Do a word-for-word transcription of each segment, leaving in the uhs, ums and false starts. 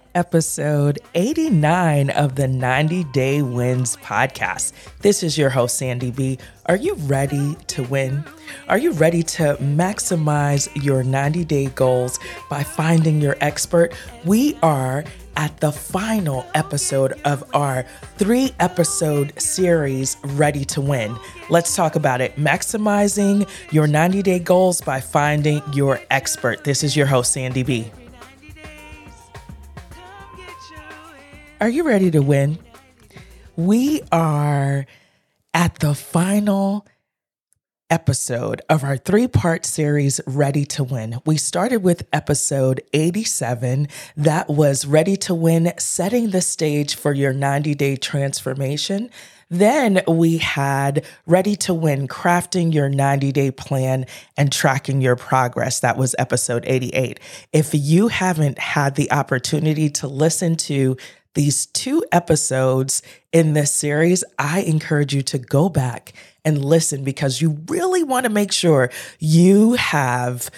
episode eighty-nine of the ninety Day Wins podcast. This is your host, Sandy B. Are you ready to win? Are you ready to maximize your ninety-day goals by finding your expert? We are at the final episode of our three-episode series, Ready to Win. Let's talk about it. Maximizing your ninety-day goals by finding your expert. This is your host, Sandy B. Are you ready to win? We are at the final episode of our three-part series, Ready to Win. We started with episode eighty-seven. That was Ready to Win, setting the stage for your ninety-day transformation. Then we had Ready to Win, crafting your ninety-day plan and tracking your progress. That was episode eighty-eight. If you haven't had the opportunity to listen to these two episodes in this series, I encourage you to go back and listen because you really want to make sure you have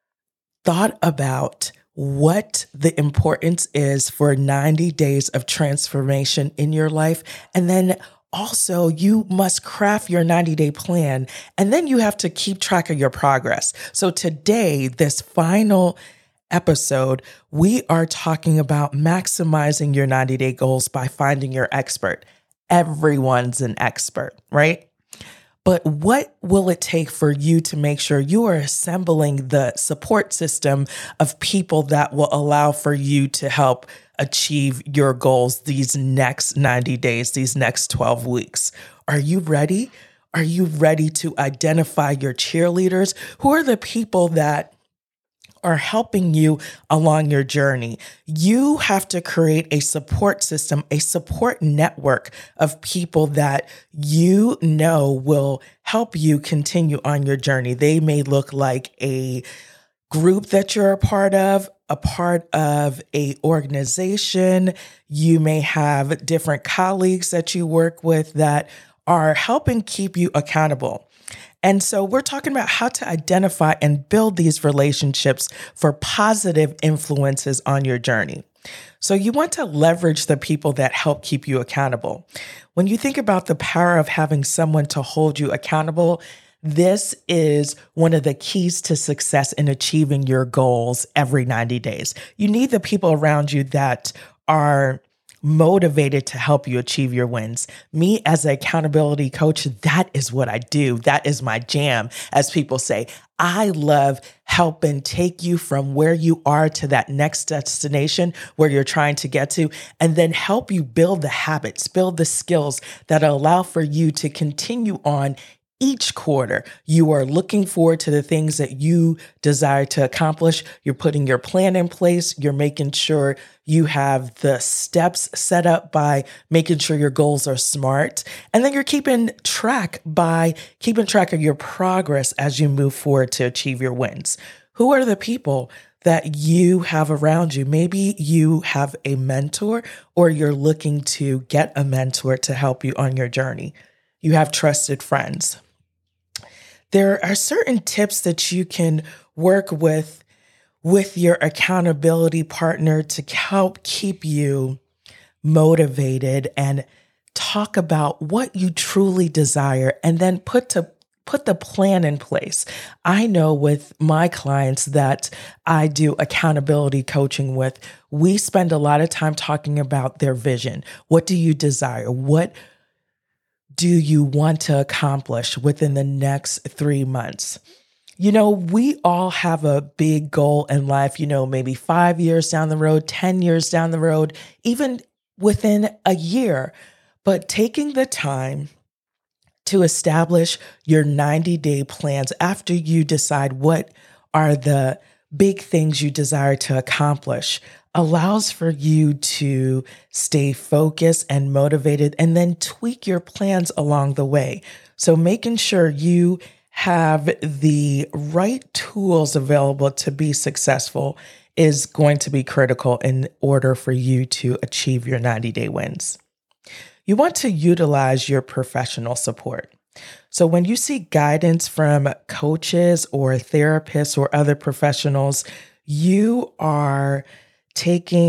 thought about what the importance is for ninety days of transformation in your life. And then also, you must craft your ninety-day plan, and then you have to keep track of your progress. So today, this final episode, we are talking about maximizing your ninety-day goals by finding your expert. Everyone's an expert, right? But what will it take for you to make sure you are assembling the support system of people that will allow for you to help achieve your goals these next ninety days, these next twelve weeks? Are you ready? Are you ready to identify your cheerleaders? Who are the people that are helping you along your journey? You have to create a support system, a support network of people that you know will help you continue on your journey. They may look like a group that you're a part of, a part of a organization. You may have different colleagues that you work with that are helping keep you accountable. And so we're talking about how to identify and build these relationships for positive influences on your journey. So you want to leverage the people that help keep you accountable. When you think about the power of having someone to hold you accountable, this is one of the keys to success in achieving your goals every ninety days. You need the people around you that are motivated to help you achieve your wins. Me as an accountability coach, that is what I do. That is my jam, as people say. I love helping take you from where you are to that next destination where you're trying to get to, and then help you build the habits, build the skills that allow for you to continue on. Each quarter, you are looking forward to the things that you desire to accomplish. You're putting your plan in place. You're making sure you have the steps set up by making sure your goals are smart. And then you're keeping track by keeping track of your progress as you move forward to achieve your wins. Who are the people that you have around you? Maybe you have a mentor or you're looking to get a mentor to help you on your journey. You have trusted friends. There are certain tips that you can work with with your accountability partner to help keep you motivated and talk about what you truly desire and then put to put the plan in place. I know with my clients that I do accountability coaching with, we spend a lot of time talking about their vision. What do you desire? What do you want to accomplish within the next three months? You know, we all have a big goal in life, you know, maybe five years down the road, ten years down the road, even within a year. But taking the time to establish your ninety-day plans after you decide what are the big things you desire to accomplish allows for you to stay focused and motivated and then tweak your plans along the way. So making sure you have the right tools available to be successful is going to be critical in order for you to achieve your ninety-day wins. You want to utilize your professional support. So when you seek guidance from coaches or therapists or other professionals, you are taking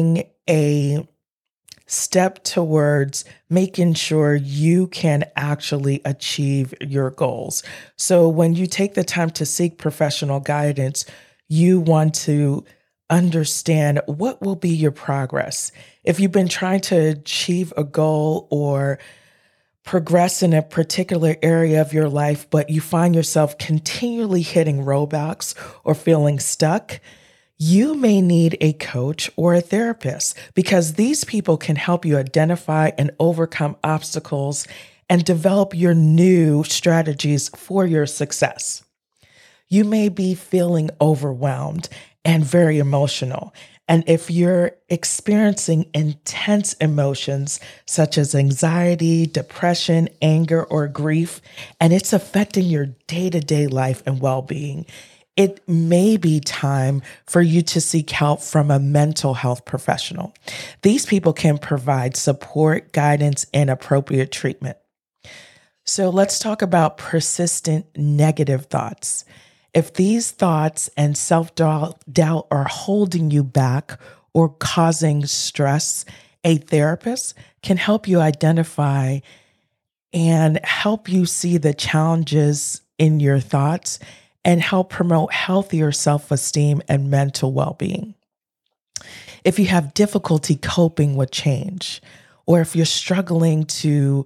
a step towards making sure you can actually achieve your goals. So when you take the time to seek professional guidance, you want to understand what will be your progress. If you've been trying to achieve a goal or progress in a particular area of your life, but you find yourself continually hitting roadblocks or feeling stuck, you may need a coach or a therapist, because these people can help you identify and overcome obstacles and develop your new strategies for your success. You may be feeling overwhelmed and very emotional. And if you're experiencing intense emotions such as anxiety, depression, anger, or grief, and it's affecting your day-to-day life and well-being, it may be time for you to seek help from a mental health professional. These people can provide support, guidance, and appropriate treatment. So let's talk about persistent negative thoughts. If these thoughts and self-doubt are holding you back or causing stress, a therapist can help you identify and help you see the challenges in your thoughts and help promote healthier self-esteem and mental well-being. If you have difficulty coping with change, or if you're struggling to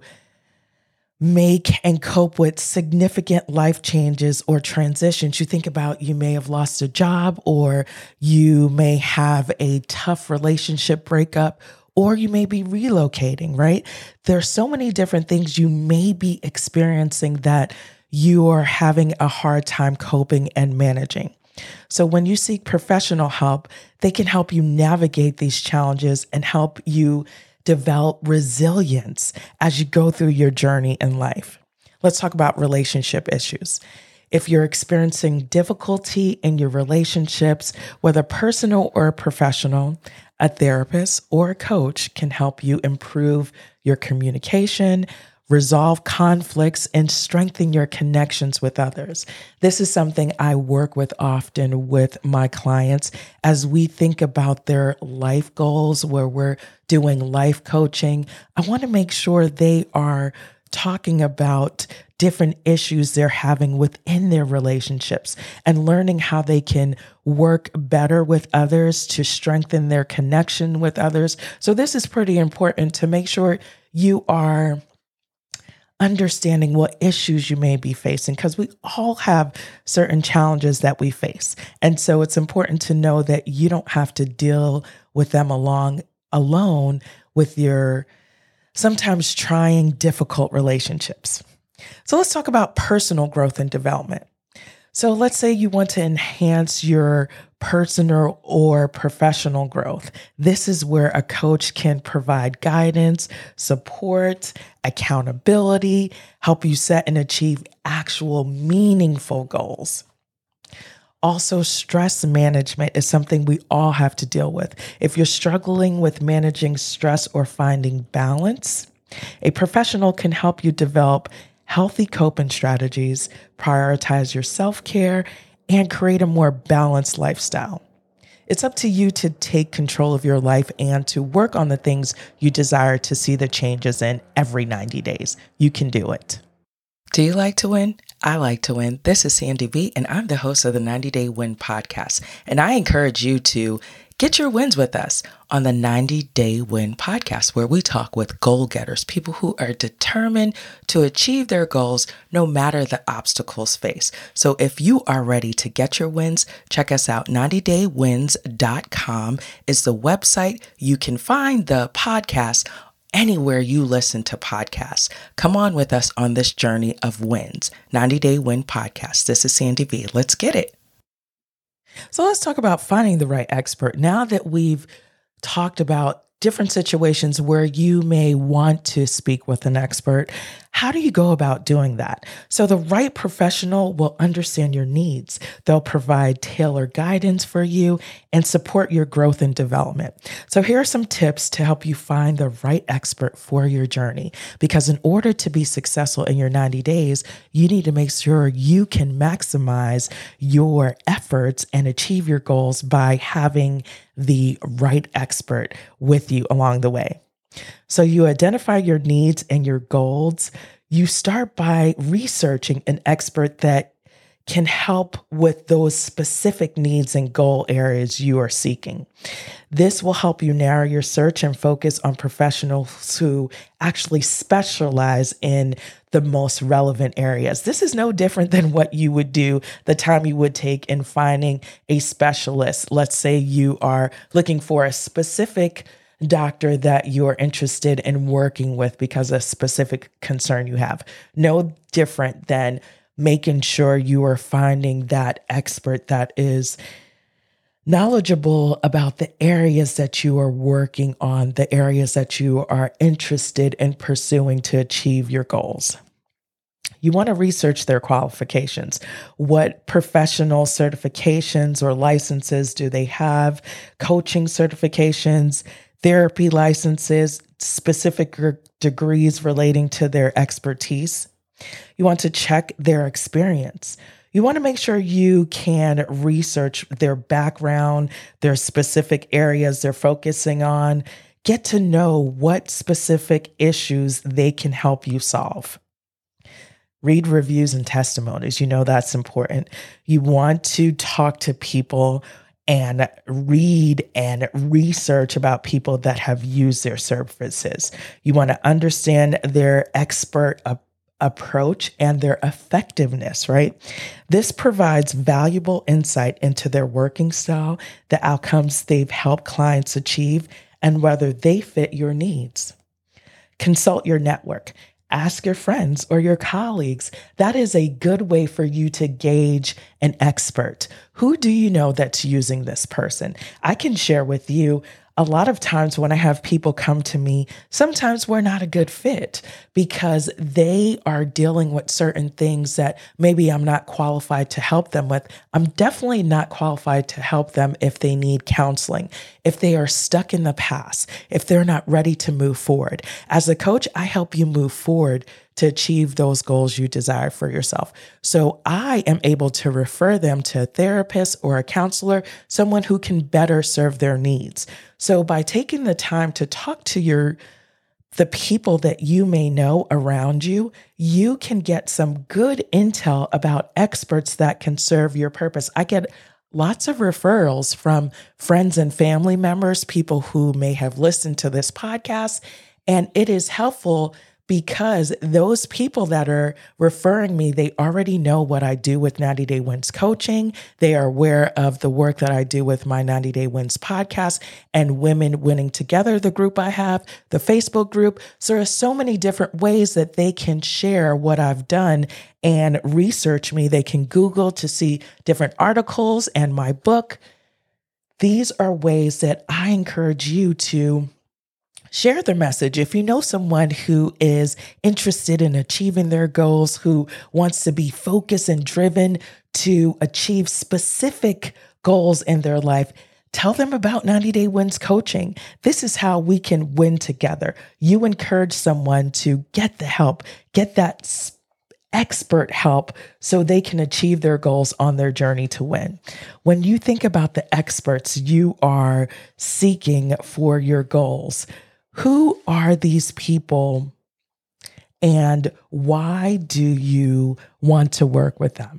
make and cope with significant life changes or transitions, you think about you may have lost a job, or you may have a tough relationship breakup, or you may be relocating, right? There's so many different things you may be experiencing that you are having a hard time coping and managing. So when you seek professional help, they can help you navigate these challenges and help you develop resilience as you go through your journey in life. Let's talk about relationship issues. If you're experiencing difficulty in your relationships, whether personal or professional, a therapist or a coach can help you improve your communication, resolve conflicts, and strengthen your connections with others. This is something I work with often with my clients as we think about their life goals, where we're doing life coaching. I want to make sure they are talking about different issues they're having within their relationships and learning how they can work better with others to strengthen their connection with others. So this is pretty important to make sure you are understanding what issues you may be facing, because we all have certain challenges that we face. And so it's important to know that you don't have to deal with them along alone with your sometimes trying, difficult relationships. So let's talk about personal growth and development. So let's say you want to enhance your personal or professional growth. This is where a coach can provide guidance, support, accountability, help you set and achieve actual meaningful goals. Also, stress management is something we all have to deal with. If you're struggling with managing stress or finding balance, a professional can help you develop healthy coping strategies, prioritize your self-care, and create a more balanced lifestyle. It's up to you to take control of your life and to work on the things you desire to see the changes in every ninety days. You can do it. Do you like to win? I like to win. This is Sandy V, and I'm the host of the ninety day Win podcast. And I encourage you to get your wins with us on the ninety day Win podcast, where we talk with goal getters, people who are determined to achieve their goals no matter the obstacles faced. So if you are ready to get your wins, check us out. ninety day wins dot com is the website. You can find the podcast anywhere you listen to podcasts. Come on with us on this journey of wins. ninety day Win podcast. This is Sandy V. Let's get it. So let's talk about finding the right expert. Now that we've talked about different situations where you may want to speak with an expert. How do you go about doing that? So the right professional will understand your needs. They'll provide tailored guidance for you and support your growth and development. So here are some tips to help you find the right expert for your journey. Because in order to be successful in your ninety days, you need to make sure you can maximize your efforts and achieve your goals by having the right expert with you along the way. So you identify your needs and your goals. You start by researching an expert that can help with those specific needs and goal areas you are seeking. This will help you narrow your search and focus on professionals who actually specialize in the most relevant areas. This is no different than what you would do, the time you would take in finding a specialist. Let's say you are looking for a specific doctor that you're interested in working with because of a specific concern you have. No different than making sure you are finding that expert that is knowledgeable about the areas that you are working on, the areas that you are interested in pursuing to achieve your goals. You want to research their qualifications. What professional certifications or licenses do they have? Coaching certifications, therapy licenses, specific degrees relating to their expertise. You want to check their experience. You want to make sure you can research their background, their specific areas they're focusing on. Get to know what specific issues they can help you solve. Read reviews and testimonies. You know that's important. You want to talk to people and read and research about people that have used their services. You want to understand their expert a- approach and their effectiveness, right? This provides valuable insight into their working style, the outcomes they've helped clients achieve, and whether they fit your needs. Consult your network. Ask your friends or your colleagues. That is a good way for you to gauge an expert. Who do you know that's using this person? I can share with you a lot of times when I have people come to me, sometimes we're not a good fit because they are dealing with certain things that maybe I'm not qualified to help them with. I'm definitely not qualified to help them if they need counseling, if they are stuck in the past, if they're not ready to move forward. As a coach, I help you move forward to achieve those goals you desire for yourself. So I am able to refer them to a therapist or a counselor, someone who can better serve their needs. So by taking the time to talk to your the people that you may know around you, you can get some good intel about experts that can serve your purpose. I get lots of referrals from friends and family members, people who may have listened to this podcast, and it is helpful because those people that are referring me, they already know what I do with ninety Day Wins Coaching. They are aware of the work that I do with my ninety Day Wins podcast and Women Winning Together, the group I have, the Facebook group. So there's so many different ways that they can share what I've done and research me. They can Google to see different articles and my book. These are ways that I encourage you to share the message. If you know someone who is interested in achieving their goals, who wants to be focused and driven to achieve specific goals in their life, tell them about ninety Day Wins Coaching. This is how we can win together. You encourage someone to get the help, get that expert help so they can achieve their goals on their journey to win. When you think about the experts you are seeking for your goals, who are these people and why do you want to work with them?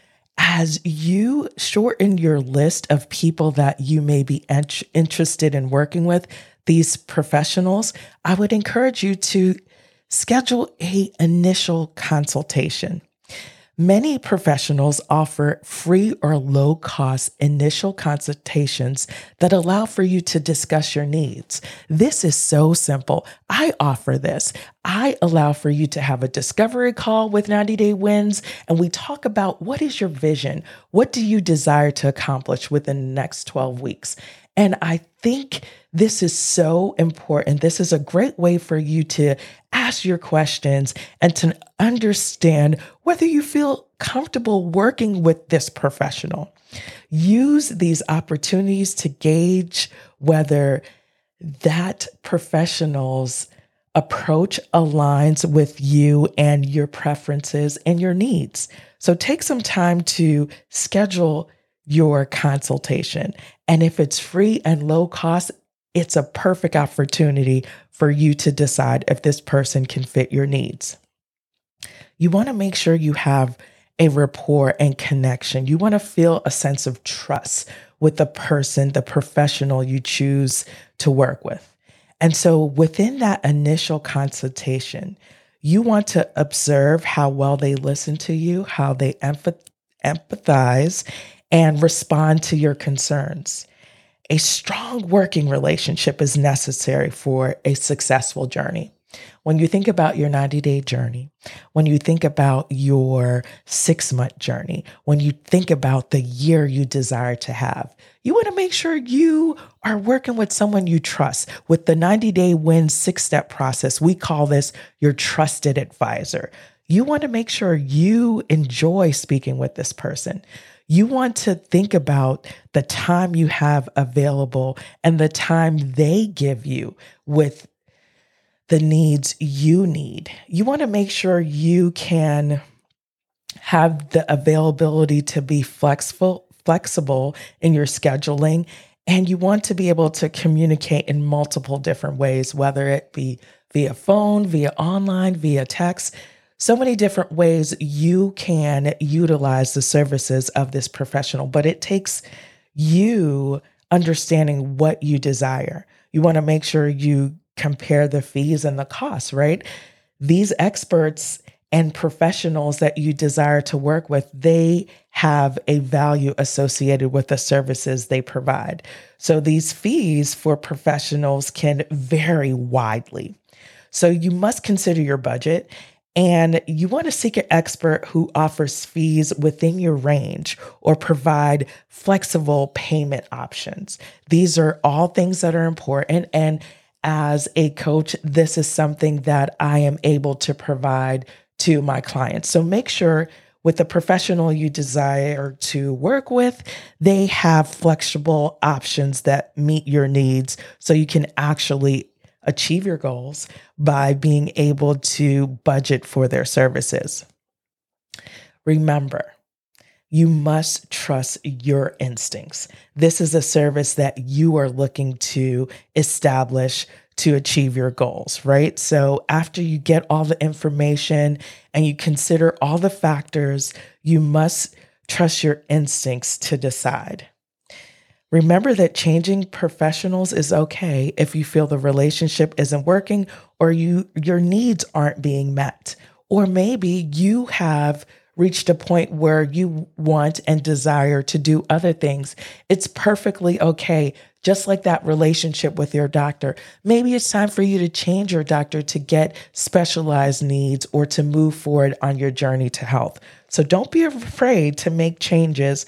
As you shorten your list of people that you may be ent- interested in working with, these professionals, I would encourage you to schedule an initial consultation. Many professionals offer free or low-cost initial consultations that allow for you to discuss your needs. This is so simple. I offer this. I allow for you to have a discovery call with ninety Day Wins, and we talk about what is your vision? What do you desire to accomplish within the next twelve weeks? And I think this is so important. This is a great way for you to ask your questions and to understand whether you feel comfortable working with this professional. Use these opportunities to gauge whether that professional's approach aligns with you and your preferences and your needs. So take some time to schedule your consultation. And if it's free and low cost, it's a perfect opportunity for you to decide if this person can fit your needs. You want to make sure you have a rapport and connection. You want to feel a sense of trust with the person, the professional you choose to work with. And so within that initial consultation, you want to observe how well they listen to you, how they empath- empathize, and respond to your concerns. A strong working relationship is necessary for a successful journey. When you think about your ninety-day journey, when you think about your six-month journey, when you think about the year you desire to have, you want to make sure you are working with someone you trust. With the ninety-day win six-step process, we call this your trusted advisor. You want to make sure you enjoy speaking with this person. You want to think about the time you have available and the time they give you with the needs you need. You want to make sure you can have the availability to be flexible, flexible in your scheduling, and you want to be able to communicate in multiple different ways, whether it be via phone, via online, via text. So many different ways you can utilize the services of this professional, but it takes you understanding what you desire. You want to make sure you compare the fees and the costs, right? These experts and professionals that you desire to work with, they have a value associated with the services they provide. So these fees for professionals can vary widely. So you must consider your budget, and you want to seek an expert who offers fees within your range or provide flexible payment options. These are all things that are important. And as a coach, this is something that I am able to provide to my clients. So make sure with the professional you desire to work with, they have flexible options that meet your needs so you can actually achieve your goals by being able to budget for their services. Remember, you must trust your instincts. This is a service that you are looking to establish to achieve your goals, right? So after you get all the information and you consider all the factors, you must trust your instincts to decide. Remember that changing professionals is okay if you feel the relationship isn't working or you your needs aren't being met. Or maybe you have reached a point where you want and desire to do other things. It's perfectly okay. Just like that relationship with your doctor. Maybe it's time for you to change your doctor to get specialized needs or to move forward on your journey to health. So don't be afraid to make changes,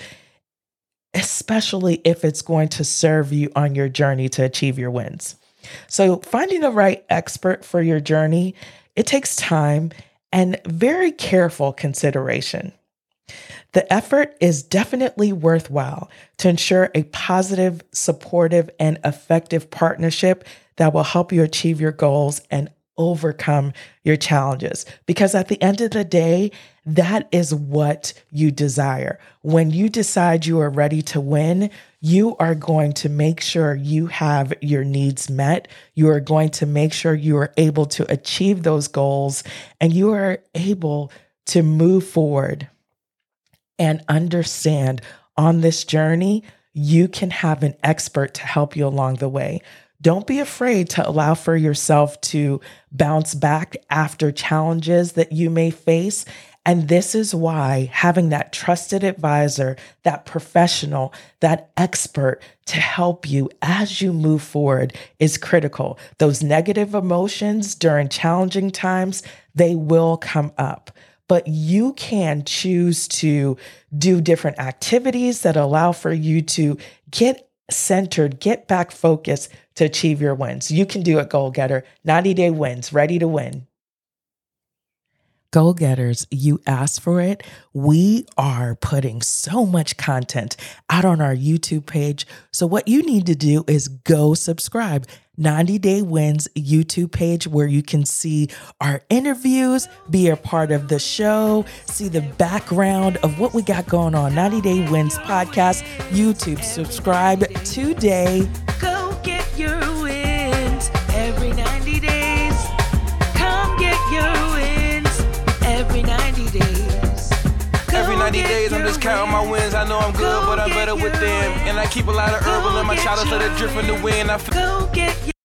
especially if it's going to serve you on your journey to achieve your wins. So finding the right expert for your journey, it takes time and very careful consideration. The effort is definitely worthwhile to ensure a positive, supportive, and effective partnership that will help you achieve your goals and overcome your challenges. Because at the end of the day, that is what you desire. When you decide you are ready to win, you are going to make sure you have your needs met. You are going to make sure you are able to achieve those goals and you are able to move forward and understand on this journey, you can have an expert to help you along the way. Don't be afraid to allow for yourself to bounce back after challenges that you may face. And this is why having that trusted advisor, that professional, that expert to help you as you move forward is critical. Those negative emotions during challenging times, they will come up. But you can choose to do different activities that allow for you to get centered, get back focused to achieve your wins. You can do it, goal getter. ninety day wins, ready to win. Goal getters, you asked for it. We are putting so much content out on our YouTube page. So what you need to do is go subscribe. ninety day wins YouTube page, where you can see our interviews, be a part of the show, see the background of what we got going on. ninety day wins podcast, YouTube. Subscribe today. Go get your wins every ninety days. Come get your wins every ninety days. Every ninety days, I'm just counting my wins. I know I'm good, but I'm better with them. And I keep a lot of herbal in my chalice, let it drip in the wind. I feel- Go get